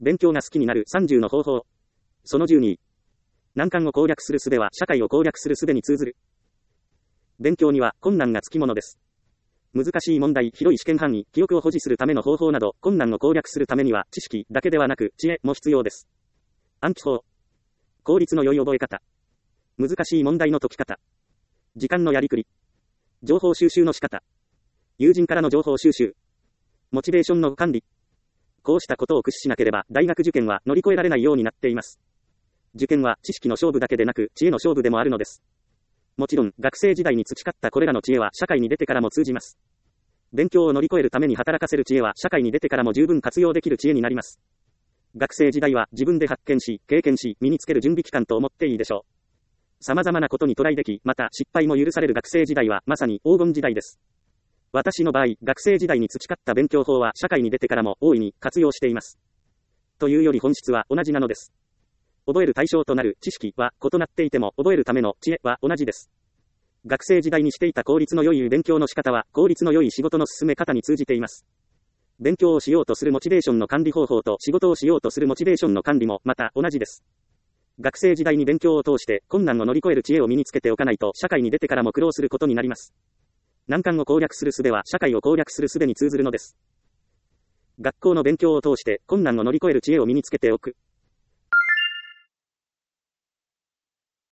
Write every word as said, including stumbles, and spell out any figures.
勉強が好きになるさんじゅうの方法。そのじゅうに。難関を攻略する術は社会を攻略する術に通ずる。勉強には困難がつきものです。難しい問題、広い試験範囲、記憶を保持するための方法など、困難を攻略するためには知識だけではなく知恵も必要です。暗記法。効率の良い覚え方。難しい問題の解き方。時間のやりくり。情報収集の仕方。友人からの情報収集。モチベーションの管理。こうしたことを駆使しなければ大学受験は乗り越えられないようになっています。受験は知識の勝負だけでなく知恵の勝負でもあるのです。もちろん学生時代に培ったこれらの知恵は社会に出てからも通じます。勉強を乗り越えるために働かせる知恵は社会に出てからも十分活用できる知恵になります。学生時代は自分で発見し、経験し、身につける準備期間と思っていいでしょう。様々なことにトライでき、また失敗も許される学生時代はまさに黄金時代です。私の場合、学生時代に培った勉強法は社会に出てからも大いに活用しています。というより本質は同じなのです。覚える対象となる知識は異なっていても覚えるための知恵は同じです。学生時代にしていた効率の良い勉強の仕方は効率の良い仕事の進め方に通じています。勉強をしようとするモチベーションの管理方法と仕事をしようとするモチベーションの管理もまた同じです。学生時代に勉強を通して困難を乗り越える知恵を身につけておかないと社会に出てからも苦労することになります。難関を攻略する術は社会を攻略する術に通ずるのです。学校の勉強を通して困難を乗り越える知恵を身につけておく。